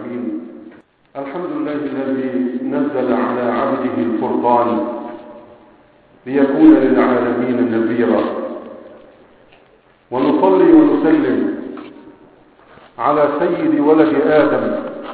الرحيم. الحمد لله الذي نزل على عبده الفرقان ليكون للعالمين نذيرا، ونصلي ونسلم على سيد ولد آدم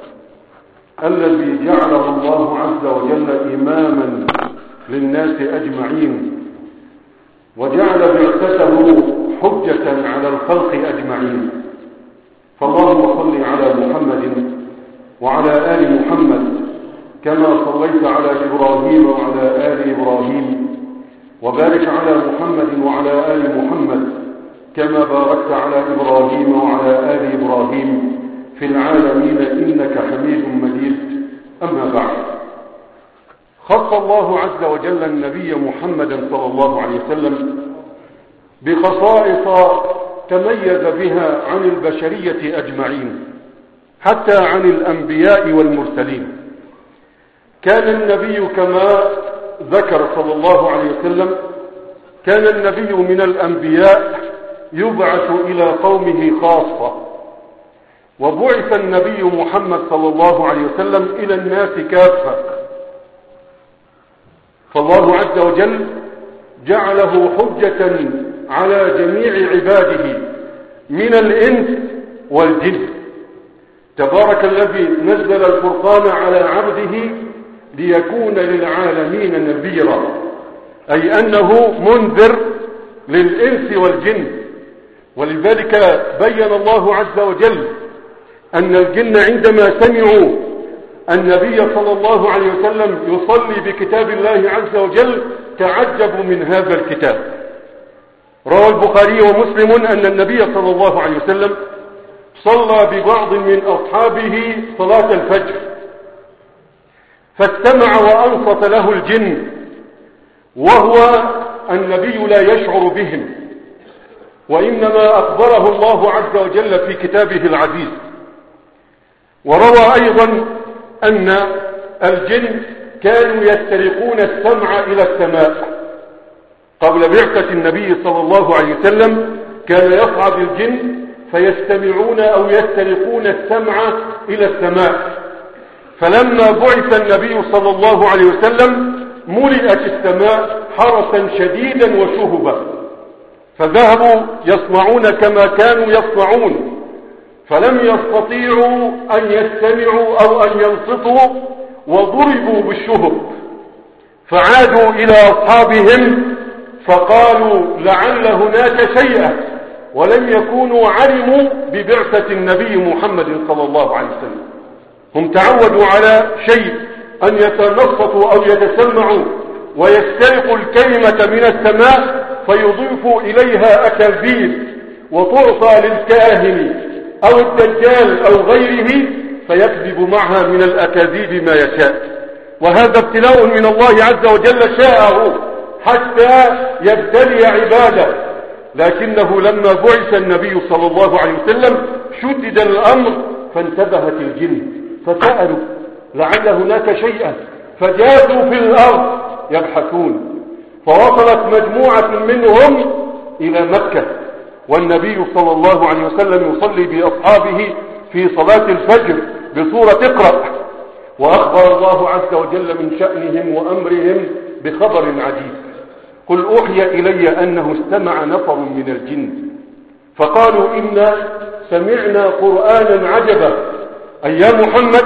الذي جعله الله عز وجل إماما للناس أجمعين، وجعل بعثته حجة على الخلق أجمعين. فاللهم صل على محمد وعلى آل محمد كما صليت على إبراهيم وعلى آل إبراهيم، وبارك على محمد وعلى آل محمد كما باركت على إبراهيم وعلى آل إبراهيم في العالمين إنك حميد مجيد. أما بعد، خص الله عز وجل النبي محمدا صلى الله عليه وسلم بخصائص تميز بها عن البشرية أجمعين، حتى عن الأنبياء والمرسلين. كان النبي كما ذكر صلى الله عليه وسلم، كان النبي من الأنبياء يبعث إلى قومه خاصة، وبعث النبي محمد صلى الله عليه وسلم إلى الناس كافة. فالله عز وجل جعله حجة على جميع عباده من الإنس والجن. تبارك الذي نزل الفرقان على عبده ليكون للعالمين نذيرا، أي أنه منذر للإنس والجن. ولذلك بين الله عز وجل أن الجن عندما سمعوا النبي صلى الله عليه وسلم يصلي بكتاب الله عز وجل تعجبوا من هذا الكتاب. روى البخاري ومسلم أن النبي صلى الله عليه وسلم صلى ببعض من أصحابه صلاة الفجر، فاستمع وأنصت له الجن، وهو النبي لا يشعر بهم، وإنما أخبره الله عز وجل في كتابه العزيز. وروى أيضا أن الجن كانوا يسترقون السمع إلى السماء. قبل بعثة النبي صلى الله عليه وسلم كان يصعد الجن فيستمعون أو يسترقون السمع إلى السماء. فلما بعث النبي صلى الله عليه وسلم ملئت السماء حرسا شديدا وشهبا، فذهبوا يصنعون كما كانوا يصنعون، فلم يستطيعوا أن يستمعوا أو أن ينصتوا، وضربوا بالشهب. فعادوا إلى أصحابهم فقالوا لعل هناك شيئا، ولم يكونوا علموا ببعثة النبي محمد صلى الله عليه وسلم. هم تعودوا على شيء أن يتنصتوا أو يتسمعوا ويسترقوا الكلمة من السماء فيضيفوا إليها أكاذيب، وتعطى للكاهن أو الدجال أو غيره فيكذب معها من الأكاذيب ما يشاء. وهذا ابتلاء من الله عز وجل شاءه حتى يبتلي عباده. لكنه لما بعث النبي صلى الله عليه وسلم شدد الأمر، فانتبهت الجن فسألوا لعل هناك شيئا، فجاءوا في الأرض يبحثون. فوصلت مجموعة منهم إلى مكة، والنبي صلى الله عليه وسلم يصلي بأصحابه في صلاة الفجر بسورة اقرأ، وأخبر الله عز وجل من شأنهم وأمرهم بخبر عجيب: قل أوحي إلي أنه استمع نفر من الجن فقالوا إنا سمعنا قرآنا عجبا. أي يا محمد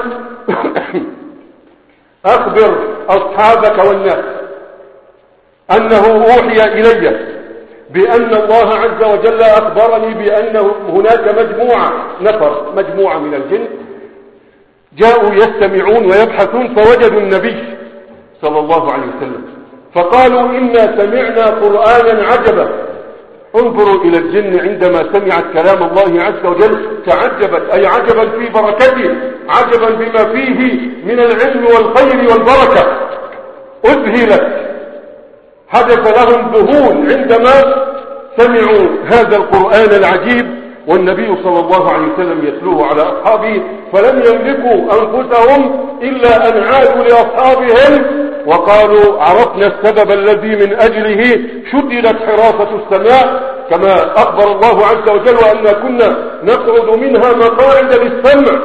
أخبر أصحابك والناس أنه أوحي إلي بأن الله عز وجل أخبرني بأن هناك مجموعة من الجن جاءوا يستمعون ويبحثون، فوجدوا النبي صلى الله عليه وسلم فقالوا إنا سمعنا قرآنا عجبا. انظروا إلى الجن عندما سمعت كلام الله عز وجل تعجبت، أي عجبا في بركته، عجبا بما فيه من العلم والخير والبركة. أذهلت، حدث لهم ذهول عندما سمعوا هذا القرآن العجيب، والنبي صلى الله عليه وسلم يتلوه على أصحابه، فلم يملكوا أنفسهم إلا أن عادوا لأصحابهم وقالوا عرفنا السبب الذي من أجله شددت حراسة السماء، كما أخبر الله عز وجل وأن كنا نقعد منها مقاعد للسمع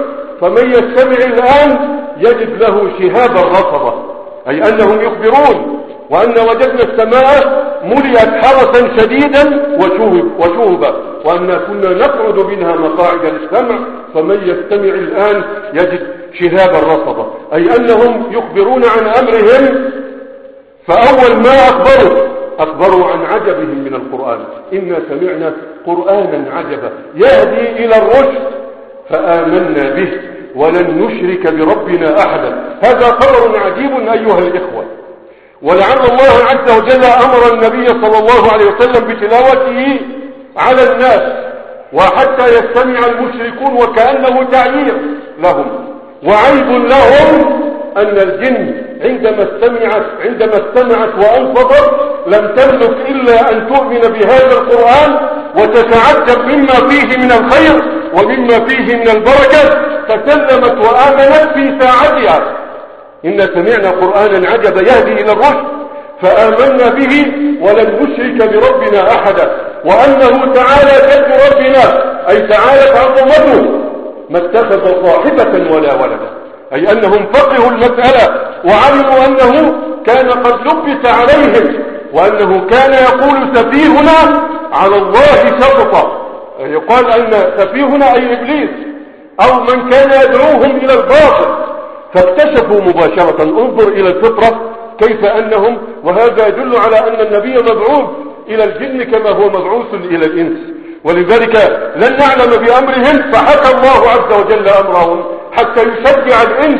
فمن يستمع الآن يجد له شهابا رصدا، أي أنهم يخبرون وأن وجدنا السماء ملئت حرسا شديدا وشهبا، وأن كنا نقعد منها مقاعد للسمع، فمن يستمع الآن يجد شهابا رصدا، أي أنهم يخبرون عن أمرهم. فأول ما أخبروا عن عجبهم من القرآن، إنا سمعنا قرآنا عجبا يهدي إلى الرشد فآمنا به ولن نشرك بربنا أحدا. هذا خبر عجيب أيها الإخوة، ولعل الله عز وجل أمر النبي صلى الله عليه وسلم بتلاوته على الناس وحتى يستمع المشركون، وكأنه تعيير لهم وعيب لهم أن الجن عندما استمعت وأنصتت لم تملك إلا أن تؤمن بهذا القرآن وتتعجب مما فيه من الخير ومما فيه من البركة، فسلمت وآمنت في ساعتها. إن سمعنا قرآنا عجبا يهدي إلى الرشد فآمنا به ولن نشرك بربنا أحدا، وأنه تعالى جد ربنا أي تعالى عظمته ما اتخذ صاحبة ولا ولدا، أي أنهم فقهوا المسألة وعلموا أنه كان قد لبس عليهم، وأنه كان يقول سفيهنا على الله شططا، يقال أن سفيهنا أي إبليس أو من كان يدعوهم إلى الباطل، فاكتشفوا مباشرة. انظر إلى الفطرة كيف أنهم، وهذا يدل على أن النبي مبعوث إلى الجن كما هو مبعوث إلى الإنس، ولذلك لن نعلم بأمرهم، فحكى الله عز وجل أمرهم حتى يشجع الإنس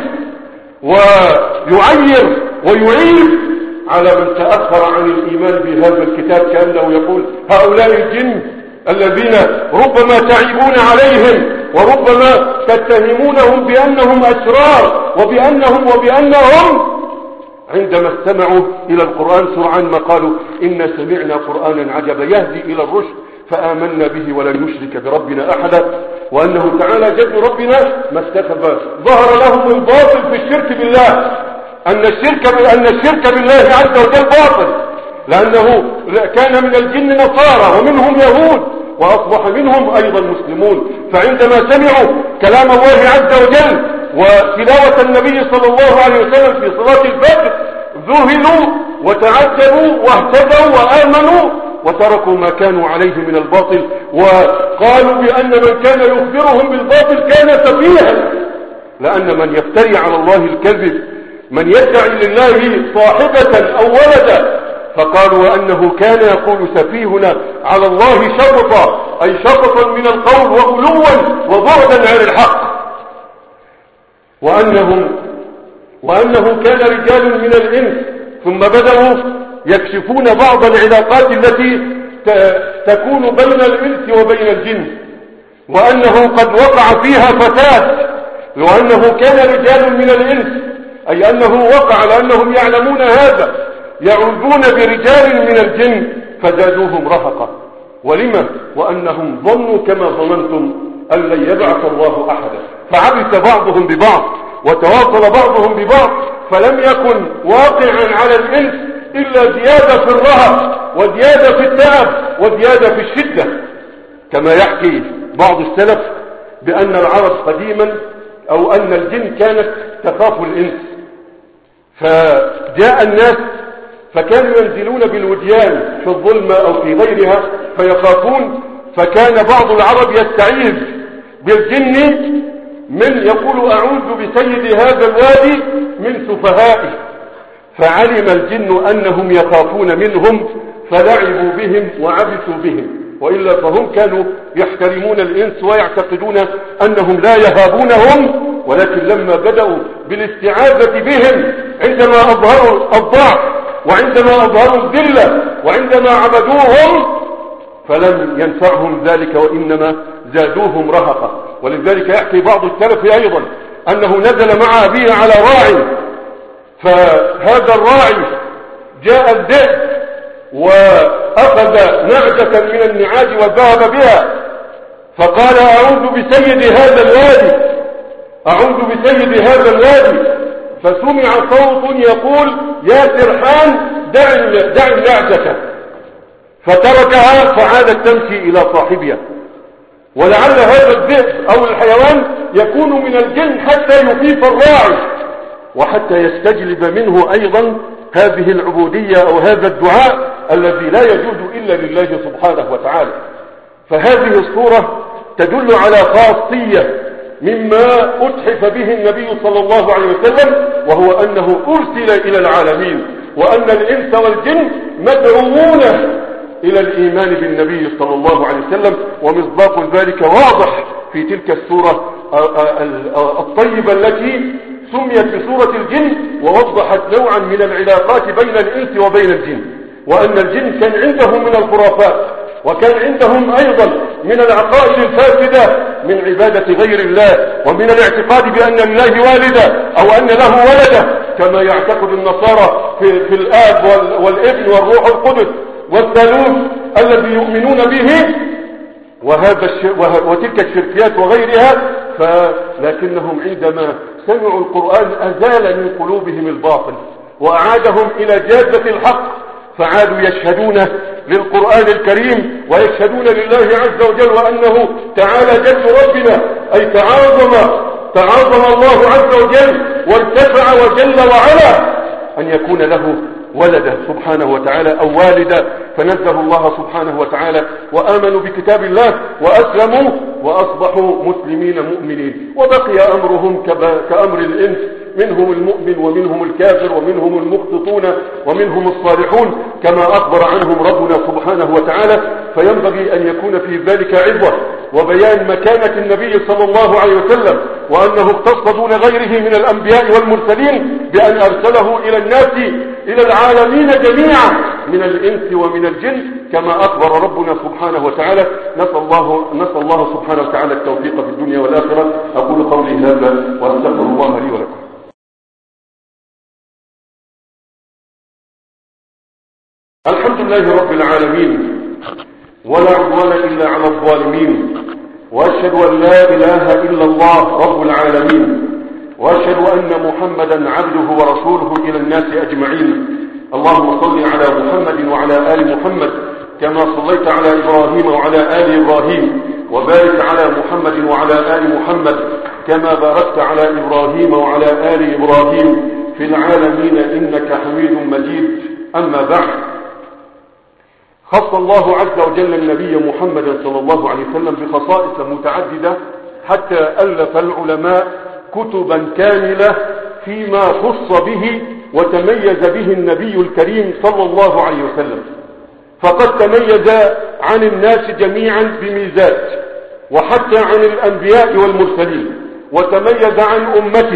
ويعير ويعيب على من تأخر عن الإيمان بهذا الكتاب، كأنه يقول هؤلاء الجن الذين ربما تعيبون عليهم وربما تتهمونهم بأنهم أشرار وبأنهم عندما استمعوا إلى القرآن سرعان ما قالوا إن سمعنا قرآنا عجبا يهدي إلى الرشد فآمنا به ولن نشرك بربنا أحدا، وأنه تعالى جد ربنا ما اتخذ. ظهر لهم الباطل في الشرك بالله، أن الشرك بالله عز وجل باطل، لأنه كان من الجن نصارى ومنهم يهود وأصبح منهم أيضا مسلمون، فعندما سمعوا كلام الله عز وجل وتلاوة النبي صلى الله عليه وسلم في صلاة الفجر ذهلوا وتعجبوا واهتدوا وآمنوا وتركوا ما كانوا عليه من الباطل، وقالوا بأن من كان يخبرهم بالباطل كان سفيها، لأن من يفتري على الله الكذب من يدعي لله صاحبة أو ولدا، فقالوا أنه كان يقول سفيهنا على الله شططا، أي شططا من القول وغلوا وبعدا عن الحق، وأنه كان رجال من الإنس ثم بدأوا يكشفون بعض العلاقات التي تكون بين الإنس وبين الجن، وأنه قد وقع فيها فساد، وأنه كان رجال من الإنس، أي أنه وقع لأنهم يعلمون هذا، يعوذون برجال من الجن فزادوهم رهقا. ولما؟ وأنهم ظنوا كما ظننتم أن لن يبعث الله أحدا، فعبث بعضهم ببعض وتواصل بعضهم ببعض، فلم يكن واقعا على الإنس إلا زيادة في الرهق وزيادة في التعب وزيادة في الشدة، كما يحكي بعض السلف بأن العرب قديما أو أن الجن كانت تخاف الإنس، فجاء الناس فكانوا ينزلون بالوديان في الظلمة أو في غيرها فيخافون، فكان بعض العرب يستعيذ بالجن من يقول أعوذ بسيد هذا الوادي من سفهائه، فعلم الجن أنهم يخافون منهم فلعبوا بهم وعبثوا بهم، وإلا فهم كانوا يحترمون الإنس ويعتقدون أنهم لا يهابونهم، ولكن لما بدأوا بالاستعاذة بهم عندما أظهروا الضعف وعندما أظهروا الذلة وعندما عبدوهم فلم ينفعهم ذلك وإنما زادوهم رهقا. ولذلك يحكي بعض السلف أيضا أنه نزل مع أبيه على راعي، فهذا الراعي جاء الذئب وأخذ نعجة من النعاج وذهب بها، فقال أعوذ بسيد هذا الوادي، أعوذ بسيد هذا الوادي، فسمع صوت يقول يا سرحان دع النعجة، فتركها فعادت تمشي إلى صاحبها، ولعل هذا الذئب أو الحيوان يكون من الجن حتى يخيف الراعي وحتى يستجلب منه أيضا هذه العبودية أو هذا الدعاء الذي لا يجوز إلا لله سبحانه وتعالى. فهذه الصورة تدل على خاصية مما أتحف به النبي صلى الله عليه وسلم، وهو أنه أرسل إلى العالمين، وأن الإنس والجن مدعوون إلى الإيمان بالنبي صلى الله عليه وسلم. ومصداق ذلك واضح في تلك السورة الطيبة التي سميت بسورة الجن، ووضحت نوعا من العلاقات بين الإنس وبين الجن، وأن الجن كان عندهم من الخرافات، وكان عندهم أيضا من العقائد الفاسدة من عبادة غير الله، ومن الاعتقاد بأن لله والدا أو أن له ولدا كما يعتقد النصارى في الآب والابن والروح القدس والثالوث الذي يؤمنون به، وتلك الشركيات وغيرها. لكنهم عندما سمعوا القرآن أزال من قلوبهم الباطل وأعادهم إلى جادة الحق، فعادوا يشهدون للقرآن الكريم ويشهدون لله عز وجل وأنه تعالى جد ربنا، أي تعاظم الله عز وجل وارتفع وجل وعلا أن يكون له ولدا سبحانه وتعالى أو والدا، فنزه الله سبحانه وتعالى وآمنوا بكتاب الله وأسلموا وأصبحوا مسلمين مؤمنين. وبقي أمرهم كأمر الإنس، منهم المؤمن ومنهم الكافر ومنهم المقسطون ومنهم الصالحون كما أخبر عنهم ربنا سبحانه وتعالى. فينبغي أن يكون في ذلك عبرة وبيان مكانة النبي صلى الله عليه وسلم، وأنه اختص دون غيره من الأنبياء والمرسلين بأن أرسله إلى الناس إلى العالمين جميعا من الإنس ومن الجن كما أخبر ربنا سبحانه وتعالى. نسأل الله سبحانه وتعالى التوفيق في الدنيا والآخرة. أقول قولي هذا وأستغفر الله لي ولكم. الحمد لله رب العالمين، ولا عدوان إلا على الظالمين، وأشهد أن لا إله إلا الله رب العالمين، وأشهد أن محمدا عبده ورسوله إلى الناس أجمعين. اللهم صل على محمد وعلى آل محمد كما صليت على إبراهيم وعلى آل إبراهيم، وبارك على محمد وعلى آل محمد كما باركت على إبراهيم وعلى آل إبراهيم في العالمين إنك حميد مجيد. أما بعد، خص الله عز وجل النبي محمد صلى الله عليه وسلم بخصائص متعددة حتى ألف العلماء كتبا كاملة فيما خص به وتميز به النبي الكريم صلى الله عليه وسلم. فقد تميز عن الناس جميعا بميزات، وحتى عن الأنبياء والمرسلين، وتميز عن أمته،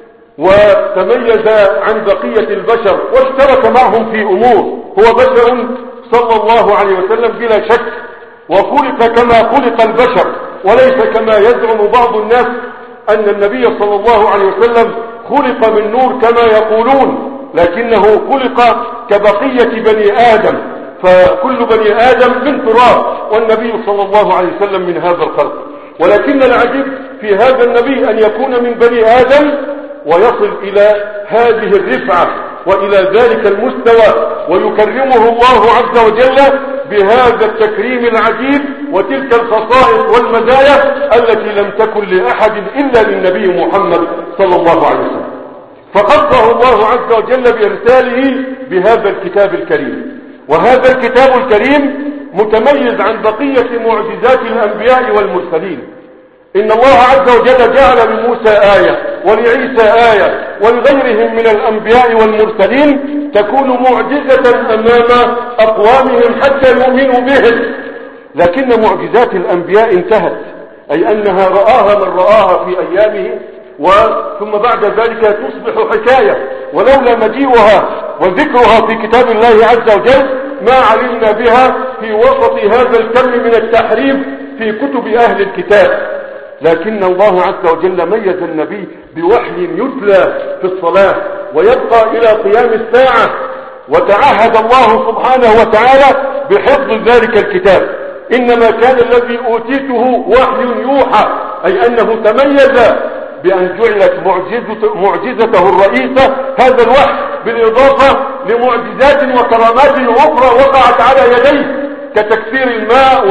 وتميز عن بقية البشر، واشترك معهم في أمور. هو بشر صلى الله عليه وسلم بلا شك، وخلق كما خلق البشر، وليس كما يزعم بعض الناس أن النبي صلى الله عليه وسلم خلق من نور كما يقولون، لكنه خلق كبقية بني آدم، فكل بني آدم من تراب، والنبي صلى الله عليه وسلم من هذا الخلق. ولكن العجيب في هذا النبي أن يكون من بني آدم ويصل إلى هذه الرفعة وإلى ذلك المستوى، ويكرمه الله عز وجل بهذا التكريم العجيب وتلك الخصائص والمزايا التي لم تكن لأحد إلا للنبي محمد صلى الله عليه وسلم. فخصه الله عز وجل بإرساله بهذا الكتاب الكريم. وهذا الكتاب الكريم متميز عن بقية معجزات الأنبياء والمرسلين. إن الله عز وجل جعل لموسى آية ولعيسى آية ولغيرهم من الأنبياء والمرسلين تكون معجزة أمام أقوامهم حتى يؤمنوا بهم. لكن معجزات الأنبياء انتهت، أي أنها رآها من رآها في أيامه، ثم بعد ذلك تصبح حكاية. ولولا مجيئها وذكرها في كتاب الله عز وجل ما علمنا بها في وسط هذا الكم من التحريف في كتب أهل الكتاب. لكن الله عز وجل ميز النبي بوحي يتلى في الصلاة ويبقى إلى قيام الساعة، وتعهد الله سبحانه وتعالى بحفظ ذلك الكتاب. إنما كان الذي أوتيته وحي يوحى، أي أنه تميز بأن جعلت معجزته الرئيسة هذا الوحي، بالإضافة لمعجزات وكرامات أخرى وقعت على يديه كتكثير الماء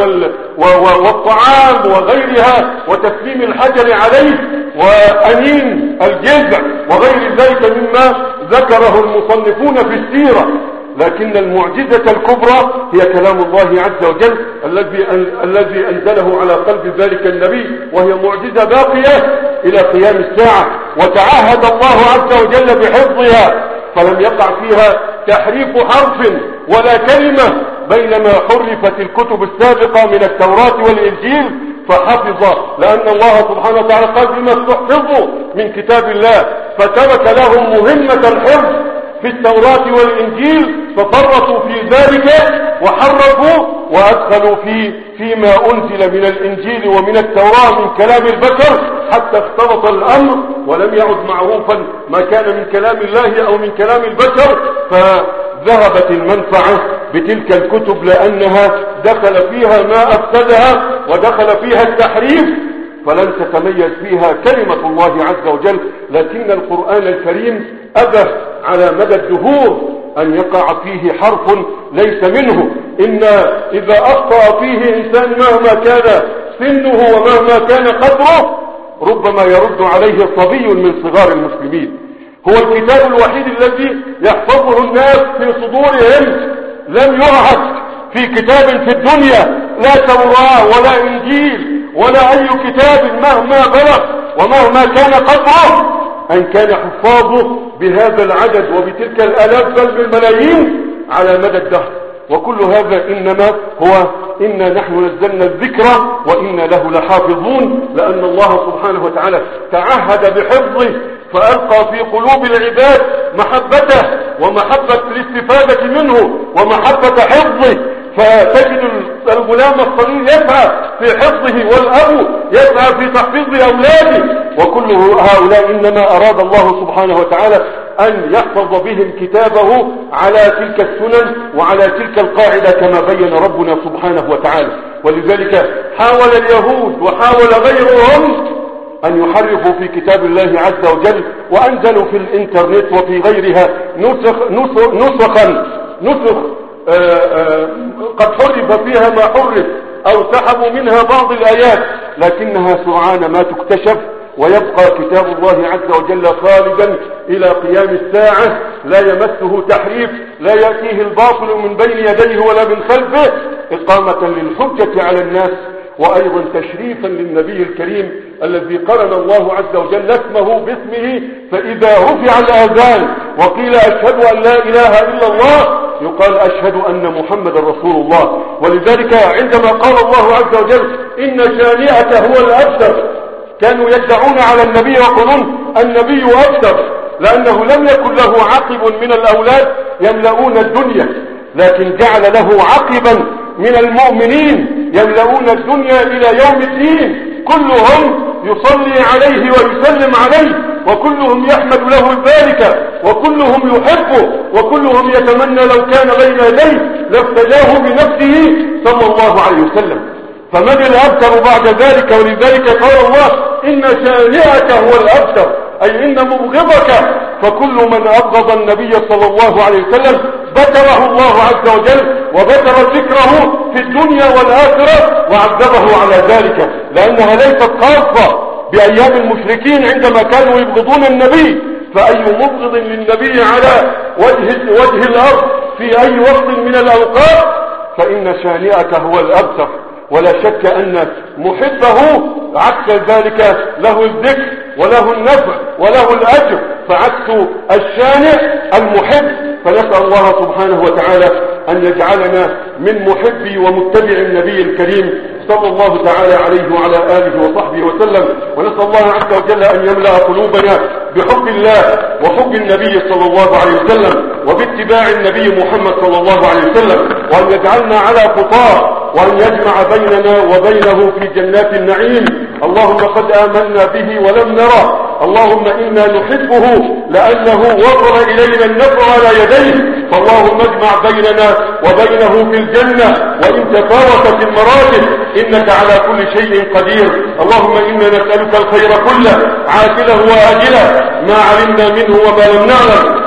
والطعام وغيرها وتسليم الحجر عليه وأنين الجذع وغير ذلك مما ذكره المصنفون في السيرة. لكن المعجزة الكبرى هي كلام الله عز وجل الذي أنزله على قلب ذلك النبي، وهي معجزة باقية إلى قيام الساعة، وتعهد الله عز وجل بحفظها، فلم يقع فيها تحريف حرف ولا كلمة، بينما حرفت الكتب السابقة من التوراة والإنجيل فحفظ، لأن الله سبحانه وتعالى قال بما استحفظوا من كتاب الله، فترك لهم مهمة الحفظ في التوراة والإنجيل، ففرطوا في ذلك وحرفوا وأدخلوا فيما أنزل من الإنجيل ومن التوراة من كلام البشر، حتى اختلط الأمر ولم يعد معروفا ما كان من كلام الله أو من كلام البشر، فذهبت المنفعة بتلك الكتب لأنها دخل فيها ما أفسدها ودخل فيها التحريف، فلن تتميز فيها كلمة الله عز وجل. لكن القرآن الكريم أبى على مدى الدهور أن يقع فيه حرف ليس منه. إن إذا أخطأ فيه إنسان مهما كان سنه ومهما كان قدره ربما يرد عليه صبي من صغار المسلمين. هو الكتاب الوحيد الذي يحفظه الناس في صدورهم، لم يعهد في كتاب في الدنيا، لا توراة ولا إنجيل ولا أي كتاب مهما بلغ ومهما كان قدره أن كان حفاظه بهذا العدد وبتلك الآلاف بل بالملايين على مدى الدهر. وكل هذا إنما هو إنا نحن نزلنا الذكر وإنا له لحافظون، لأن الله سبحانه وتعالى تعهد بحفظه، فألقى في قلوب العباد محبته ومحبة الاستفادة منه ومحبة حفظه، فتجد الغلام الصغير يسعى في حفظه والأب يسعى في تحفيظ أولاده، وكل هؤلاء إنما أراد الله سبحانه وتعالى أن يحفظ بهم كتابه على تلك السنن وعلى تلك القاعدة كما بين ربنا سبحانه وتعالى. ولذلك حاول اليهود وحاول غيرهم أن يحرفوا في كتاب الله عز وجل، وأنزلوا في الإنترنت وفي غيرها نسخ قد حرف فيها ما حرف أو سحبوا منها بعض الآيات، لكنها سرعان ما تكتشف، ويبقى كتاب الله عز وجل خالدا إلى قيام الساعة، لا يمسه تحريف، لا يأتيه الباطل من بين يديه ولا من خلفه، إقامة للحجة على الناس، وأيضا تشريفا للنبي الكريم الذي قرن الله عز وجل اسمه باسمه، فإذا رفع الآذان وقيل أشهد أن لا إله إلا الله يقال أشهد أن محمد رسول الله. ولذلك عندما قال الله عز وجل إن شانئك هو الأبتر، كانوا يدعون على النبي ويقولون النبي أبتر، لأنه لم يكن له عقب من الأولاد يملؤون الدنيا، لكن جعل له عقبا من المؤمنين يملؤون الدنيا إلى يوم الدين، كلهم يصلي عليه ويسلم عليه، وكلهم يحمد له ذلك، وكلهم يحبه، وكلهم يتمنى لو كان بين يديه لافتداه بنفسه صلى الله عليه وسلم. فمن الأبتر بعد ذلك؟ ولذلك قال الله إن شانئك هو الأبتر، أي إن مبغضك، فكل من أبغض النبي صلى الله عليه وسلم بتره الله عز وجل وبتر ذكره في الدنيا والآخرة وعذبه على ذلك، لأنها ليست خاصة بأيام المشركين عندما كانوا يبغضون النبي، فأي مبغض للنبي على وجه الأرض في أي وقت من الأوقات فإن شانئك هو الأبتر. ولا شك أن محبه عكس ذلك له الذكر وله النفع وله الأجر، فعكس الشانئ المحب. فنسأل الله سبحانه وتعالى أن يجعلنا من محبي ومتبع النبي الكريم صلى الله تعالى عليه وعلى آله وصحبه وسلم. ونسأل الله عز وجل أن يملأ قلوبنا بحب الله وحب النبي صلى الله عليه وسلم وباتباع النبي محمد صلى الله عليه وسلم، وأن يجعلنا على خطاه، وأن يجمع بيننا وبينه في جنات النعيم. اللهم قد آمنا به ولم نره، اللهم إنا نحبه لأنه وصل إلينا النفع على يديه، فاللهم اجمع بيننا وبينه في الجنة وإن تفاوتت المراتب، إنك على كل شيء قدير. اللهم إنا نسألك الخير كله عاجله وآجله ما علمنا منه وما لم نعلم،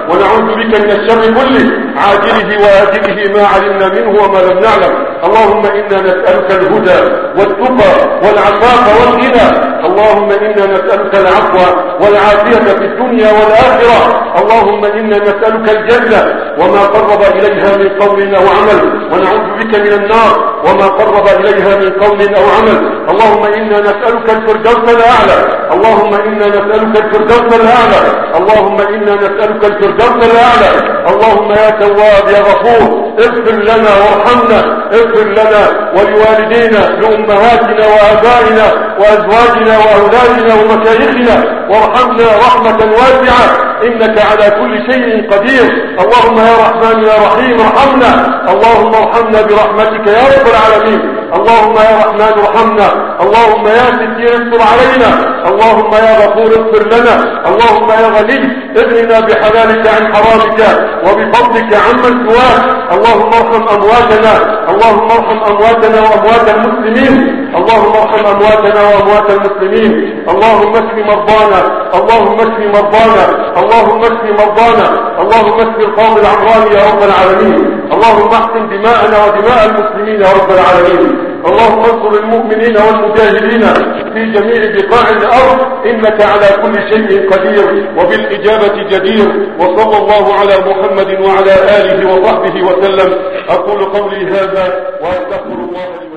ونعوذ بك من الشر كله عاجله وآجله ما علمنا منه وما لم نعلم. اللهم إنا نسألك الهدى والتقى والعفاف والغنى. اللهم إنا نسألك العفو والعافية في الدنيا والآخرة. اللهم إنا نسألك الجنة وما قرب إليها من قول أو عمل، ونعوذ بك من النار وما قرب إليها من قول أو عمل. اللهم إنا نسألك الفردوس الأعلى. اللهم إنا نسألك الفردوس الأعلى. اللهم إنا نسألك الفردوس الأعلى. اللهم يا تواب يا غفور اغفر لنا وارحمنا، اغفر لنا ولوالدينا لأمهاتنا وآبائنا وأزواجنا وأولادنا ومشايخنا، وارحمنا رحمة واسعة إنك على كل شيء قدير. اللهم يا رحمن يا رحيم ارحمنا. اللهم ارحمنا برحمتك يا رب العالمين. اللهم يا رحمن ارحمنا. اللهم يا ستير استر علينا. اللهم يا غفور اغفر لنا. اللهم يا غني اغننا بحلالك عن حرامك وبفضلك عمن سواك. اللهم ارحم أمواتنا. اللهم ارحم أمواتنا وأموات المسلمين. اللهم ارحم أمواتنا وأموات المسلمين. اللهم اشف مرضانا. اللهم اشف مرضانا. اللهم اشف مرضانا. اللهم اشف القوم العمران يا رب العالمين. اللهم احسن دماءنا ودماء المسلمين يا رب العالمين. اللهم انصر المؤمنين والمجاهدين في جميع بقاع الأرض إنك على كل شيء قدير وبالإجابة جدير. وصلى الله على محمد وعلى آله وصحبه وسلم. أقول قولي هذا وأستغفر الله لي.